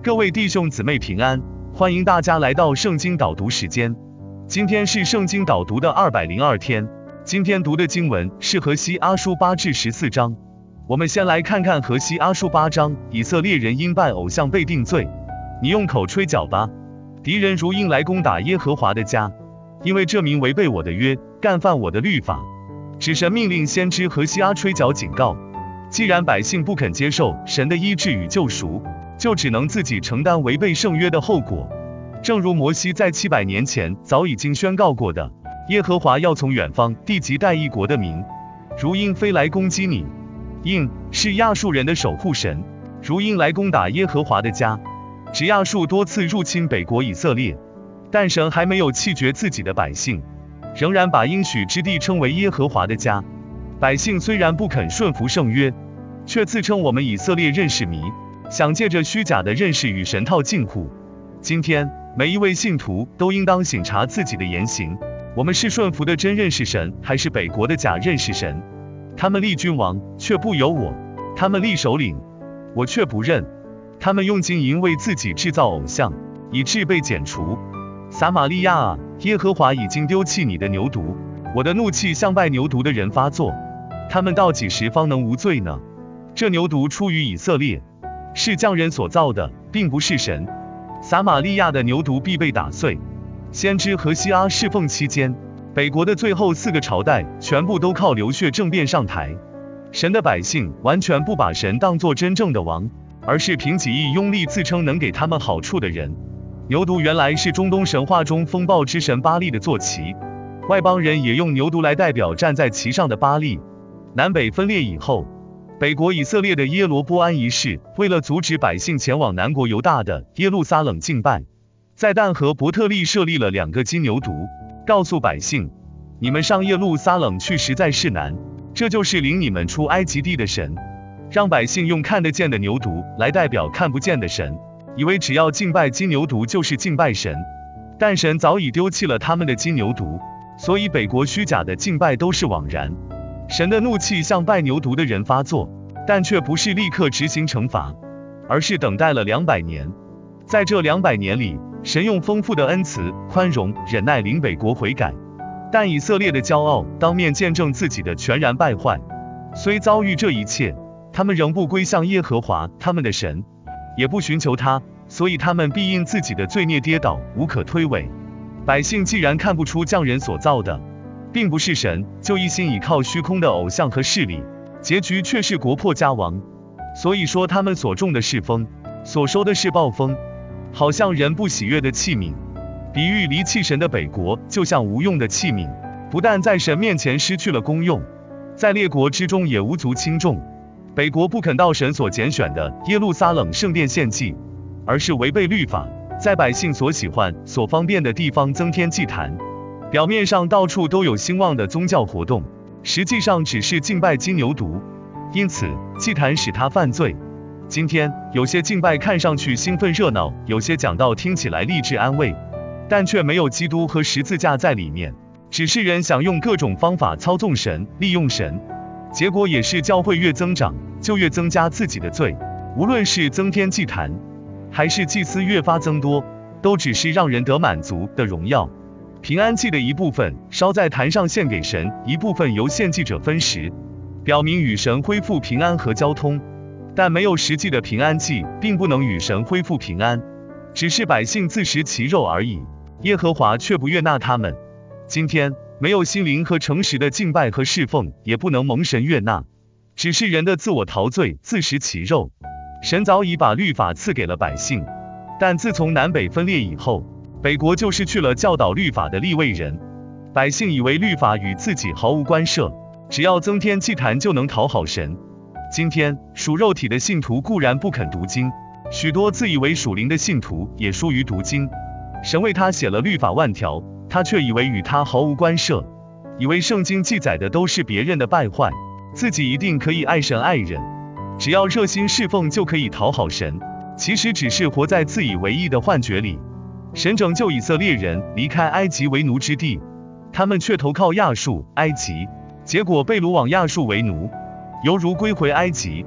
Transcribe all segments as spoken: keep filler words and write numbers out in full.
各位弟兄姊妹平安，欢迎大家来到圣经导读时间。今天是圣经导读的二百零二天，今天读的经文是何西阿书八至十四章。我们先来看看何西阿书八章，以色列人因拜偶像被定罪，你用口吹角吧。敌人如鹰来攻打耶和华的家，因为这民违背我的约，干犯我的律法。指神命令先知何西阿吹角警告，既然百姓不肯接受神的医治与救赎，就只能自己承担违背圣约的后果。正如摩西在七百年前早已经宣告过的，耶和华要从远方地级带一国的民，如鹰飞来攻击你。鹰是亚述人的守护神，如鹰来攻打耶和华的家。指亚述多次入侵北国以色列，但神还没有弃绝自己的百姓，仍然把应许之地称为耶和华的家。百姓虽然不肯顺服圣约，却自称我们以色列认识迷，想借着虚假的认识与神套近乎。今天每一位信徒都应当省察自己的言行，我们是顺服的真认识神，还是北国的假认识神？他们立君王，却不由我；他们立首领，我却不认。他们用金银为自己制造偶像，以致被剪除。撒玛利亚啊，耶和华已经丢弃你的牛犊，我的怒气向拜牛犊的人发作。他们到几时方能无罪呢？这牛犊出于以色列，是匠人所造的，并不是神。撒玛利亚的牛犊必被打碎。先知何西阿侍奉期间，北国的最后四个朝代全部都靠流血政变上台。神的百姓完全不把神当作真正的王，而是凭己意拥立自称能给他们好处的人。牛犊原来是中东神话中风暴之神巴力的坐骑，外邦人也用牛犊来代表站在其上的巴力。南北分裂以后，北国以色列的耶罗波安一世为了阻止百姓前往南国犹大的耶路撒冷敬拜，在但和伯特利设立了两个金牛犊，告诉百姓，你们上耶路撒冷去实在是难，这就是领你们出埃及地的神。让百姓用看得见的牛犊来代表看不见的神，以为只要敬拜金牛犊就是敬拜神，但神早已丢弃了他们的金牛犊，所以北国虚假的敬拜都是枉然。神的怒气向拜牛犊的人发作，但却不是立刻执行惩罚，而是等待了两百年。在这两百年里，神用丰富的恩慈、宽容、忍耐领北国悔改，但以色列的骄傲当面见证自己的全然败坏。虽遭遇这一切，他们仍不归向耶和华他们的神，也不寻求他，所以他们必因自己的罪孽跌倒，无可推诿。百姓既然看不出匠人所造的并不是神，就一心倚靠虚空的偶像和势力，结局却是国破家亡。所以说他们所种的是风，所收的是暴风，好像人不喜悦的器皿。比喻离弃神的北国就像无用的器皿，不但在神面前失去了功用，在列国之中也无足轻重。北国不肯到神所拣选的耶路撒冷圣殿献祭，而是违背律法，在百姓所喜欢所方便的地方增添祭坛。表面上到处都有兴旺的宗教活动，实际上只是敬拜金牛犊，因此祭坛使他犯罪。今天有些敬拜看上去兴奋热闹，有些讲道听起来励志安慰，但却没有基督和十字架在里面，只是人想用各种方法操纵神，利用神，结果也是教会越增长，就越增加自己的罪。无论是增添祭坛，还是祭司越发增多，都只是让人得满足的荣耀。平安祭的一部分烧在坛上献给神，一部分由献祭者分食，表明与神恢复平安和交通。但没有实际的平安祭，并不能与神恢复平安，只是百姓自食其肉而已。耶和华却不悦纳他们。今天没有心灵和诚实的敬拜和侍奉，也不能蒙神悦纳，只是人的自我陶醉，自食其肉。神早已把律法赐给了百姓，但自从南北分裂以后，北国就失去了教导律法的利未人。百姓以为律法与自己毫无关涉，只要增添祭坛就能讨好神。今天属肉体的信徒固然不肯读经，许多自以为属灵的信徒也疏于读经。神为他写了律法万条，他却以为与他毫无关涉，以为圣经记载的都是别人的败坏，自己一定可以爱神爱人，只要热心侍奉就可以讨好神。其实只是活在自以为意的幻觉里。神拯救以色列人离开埃及为奴之地，他们却投靠亚述、埃及，结果被掳往亚述为奴，犹如归回埃及。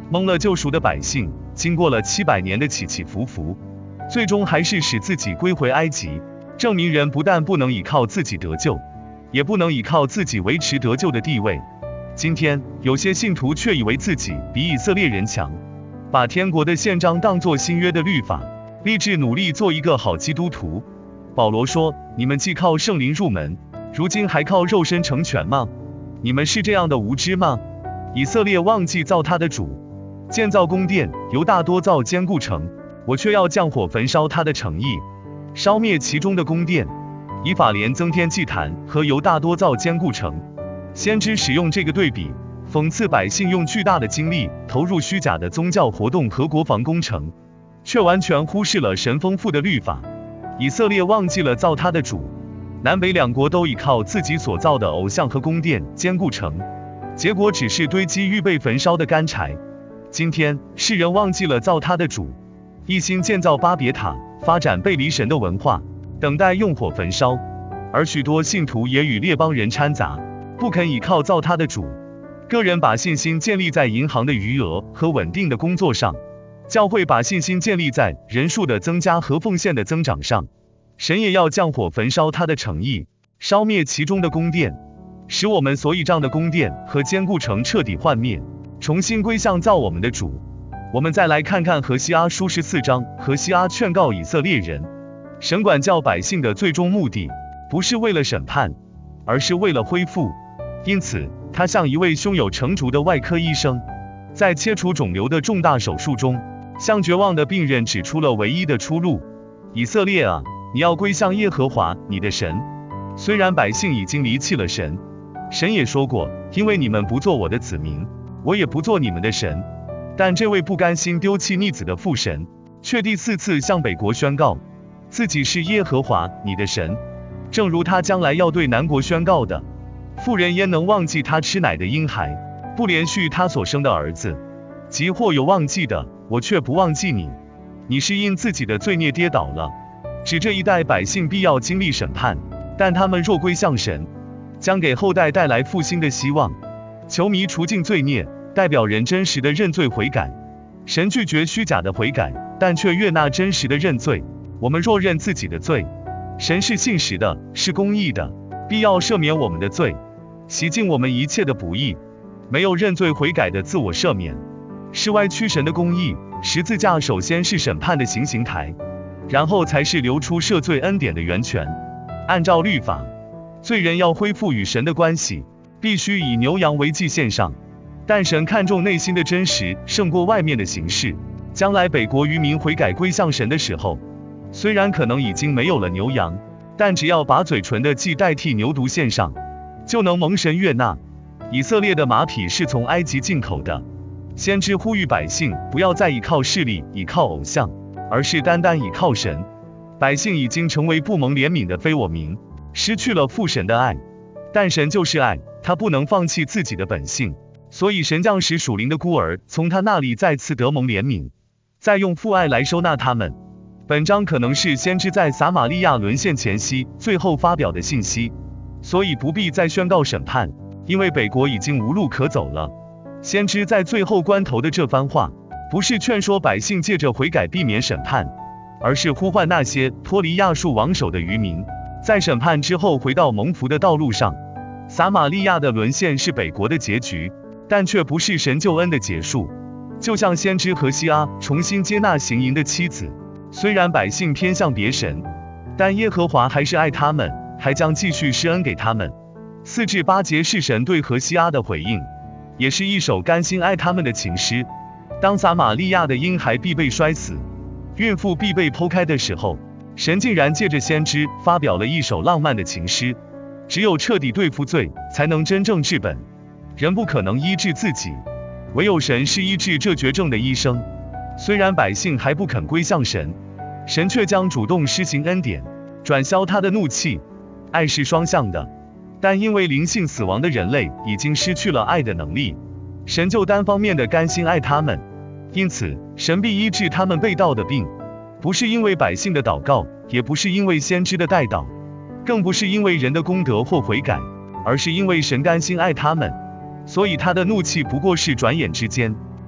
蒙了救赎的百姓，经过了七百年的起起伏伏，最终还是使自己归回埃及，证明人不但不能依靠自己得救，也不能依靠自己维持得救的地位。今天有些信徒却以为自己比以色列人强，把天国的宪章当作新约的律法，立志努力做一个好基督徒。保罗说，你们既靠圣灵入门，如今还靠肉身成全吗？你们是这样的无知吗？以色列忘记造他的主，建造宫殿，犹大多造坚固城，我却要降火焚烧他的城邑，烧灭其中的宫殿。以法莲增添祭坛，和犹大多造坚固城。先知使用这个对比，讽刺百姓用巨大的精力投入虚假的宗教活动和国防工程，却完全忽视了神丰富的律法。以色列忘记了造他的主，南北两国都依靠自己所造的偶像和宫殿坚固城，结果只是堆积预备焚烧的干柴。今天世人忘记了造他的主，一心建造巴别塔，发展背离神的文化，等待用火焚烧。而许多信徒也与列邦人掺杂，不肯倚靠造他的主。个人把信心建立在银行的余额和稳定的工作上，教会把信心建立在人数的增加和奉献的增长上。神也要降火焚烧他的城邑，烧灭其中的宫殿，使我们所倚仗的宫殿和坚固城彻底幻灭，重新归向造我们的主。我们再来看看何西阿书十四章，何西阿劝告以色列人，神管教百姓的最终目的，不是为了审判，而是为了恢复。因此，他像一位胸有成竹的外科医生，在切除肿瘤的重大手术中，向绝望的病人指出了唯一的出路。以色列啊，你要归向耶和华你的神。虽然百姓已经离弃了神，神也说过，因为你们不做我的子民，我也不做你们的神。但这位不甘心丢弃逆子的父神，却第四次向北国宣告，自己是耶和华你的神，正如他将来要对南国宣告的。妇人焉能忘记他吃奶的婴孩，不连续他所生的儿子？即或有忘记的，我却不忘记你。你是因自己的罪孽跌倒了。指这一代百姓必要经历审判，但他们若归向神，将给后代带来复兴的希望。求弥除尽罪孽，代表人真实的认罪悔改。神拒绝虚假的悔改，但却悦纳真实的认罪。我们若认自己的罪，神是信实的，是公义的，必要赦免我们的罪，洗净我们一切的不义。没有认罪悔改的自我赦免，是歪曲神的公义。十字架首先是审判的行刑台，然后才是流出赦罪恩典的源泉。按照律法，罪人要恢复与神的关系，必须以牛羊为祭献上。但神看重内心的真实，胜过外面的形式。将来北国渔民悔改归向神的时候，虽然可能已经没有了牛羊，但只要把嘴唇的祭代替牛犊献上，就能蒙神悦纳。以色列的马匹是从埃及进口的。先知呼吁百姓不要再倚靠势力，倚靠偶像，而是单单倚靠神。百姓已经成为不蒙怜悯的非我民，失去了父神的爱。但神就是爱，他不能放弃自己的本性，所以神将使属灵的孤儿从他那里再次得蒙怜悯，再用父爱来收纳他们。本章可能是先知在撒玛利亚沦陷前夕最后发表的信息，所以不必再宣告审判，因为北国已经无路可走了。先知在最后关头的这番话，不是劝说百姓借着悔改避免审判，而是呼唤那些脱离亚述王手的渔民，在审判之后回到蒙福的道路上。撒玛利亚的沦陷是北国的结局，但却不是神救恩的结束。就像先知何西阿重新接纳行淫的妻子，虽然百姓偏向别神，但耶和华还是爱他们，还将继续施恩给他们。四至八节是神对何西阿的回应，也是一首甘心爱他们的情诗。当撒玛利亚的婴孩必被摔死，孕妇必被剖开的时候，神竟然借着先知发表了一首浪漫的情诗。只有彻底对付罪，才能真正治本。人不可能医治自己，唯有神是医治这绝症的医生。虽然百姓还不肯归向神，神却将主动施行恩典，转消他的怒气。爱是双向的，但因为灵性死亡的人类已经失去了爱的能力，神就单方面的甘心爱他们。因此，神必医治他们被盗的病，不是因为百姓的祷告，也不是因为先知的代祷，更不是因为人的功德或悔改，而是因为神甘心爱他们。所以他的怒气不过是转眼之间，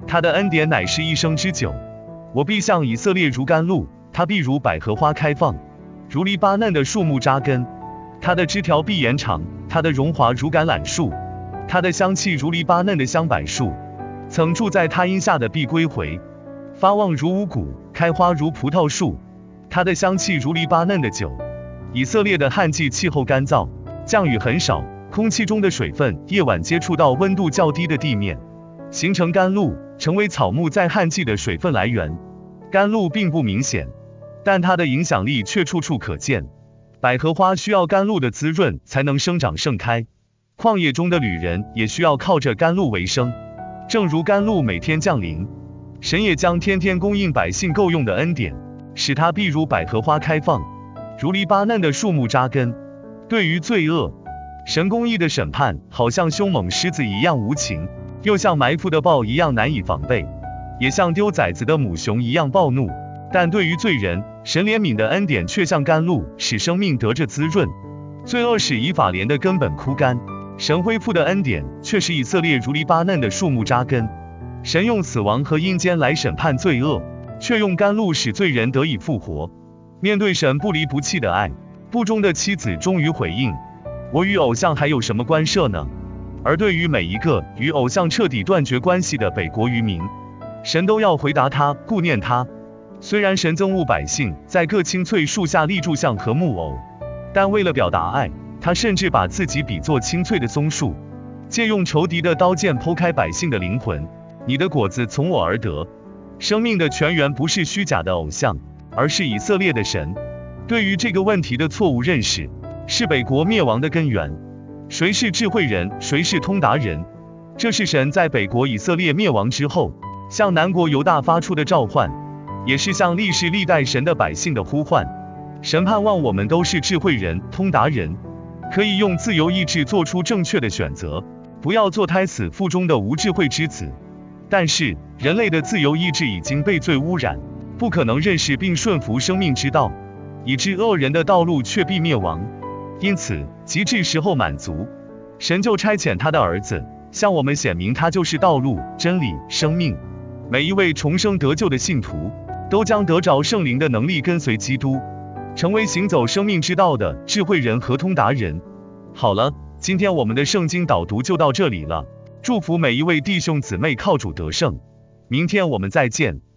他的恩典乃是一生之久。我必向以色列如甘露，他必如百合花开放，如黎巴嫩的树木扎根。他的枝条必延长，他的荣华如橄榄树，他的香气如黎巴嫩的香柏树。曾住在他荫下的必归回，发旺如五谷，开花如葡萄树。他的香气如黎巴嫩的酒。以色列的旱季气候干燥，降雨很少，空气中的水分夜晚接触到温度较低的地面，形成甘露，成为草木在旱季的水分来源。甘露并不明显，但它的影响力却处处可见。百合花需要甘露的滋润才能生长盛开，旷野中的旅人也需要靠着甘露为生。正如甘露每天降临，神也将天天供应百姓够用的恩典，使他必如百合花开放，如黎巴嫩的树木扎根。对于罪恶，神公义的审判好像凶猛狮子一样无情，又像埋伏的豹一样难以防备，也像丢崽子的母熊一样暴怒。但对于罪人，神怜悯的恩典却像甘露，使生命得着滋润。罪恶使以法莲的根本枯干，神恢复的恩典却使以色列如黎巴嫩的树木扎根。神用死亡和阴间来审判罪恶，却用甘露使罪人得以复活。面对神不离不弃的爱，不忠的妻子终于回应：我与偶像还有什么关涉呢？而对于每一个与偶像彻底断绝关系的北国渔民，神都要回答他，顾念他。虽然神憎恶百姓在各青翠树下立柱像和木偶，但为了表达爱，他甚至把自己比作青翠的松树，借用仇敌的刀剑剖开百姓的灵魂。你的果子从我而得。生命的泉源不是虚假的偶像，而是以色列的神。对于这个问题的错误认识，是北国灭亡的根源。谁是智慧人，谁是通达人？这是神在北国以色列灭亡之后，向南国犹大发出的召唤，也是向历世历代神的百姓的呼唤。神盼望我们都是智慧人、通达人，可以用自由意志做出正确的选择，不要做胎死腹中的无智慧之子。但是人类的自由意志已经被罪污染，不可能认识并顺服生命之道，以致恶人的道路却必灭亡。因此及至时候满足，神就差遣他的儿子，向我们显明他就是道路、真理、生命。每一位重生得救的信徒，都将得着圣灵的能力，跟随基督，成为行走生命之道的智慧人和通达人。好了，今天我们的圣经导读就到这里了。祝福每一位弟兄姊妹靠主得胜，明天我们再见。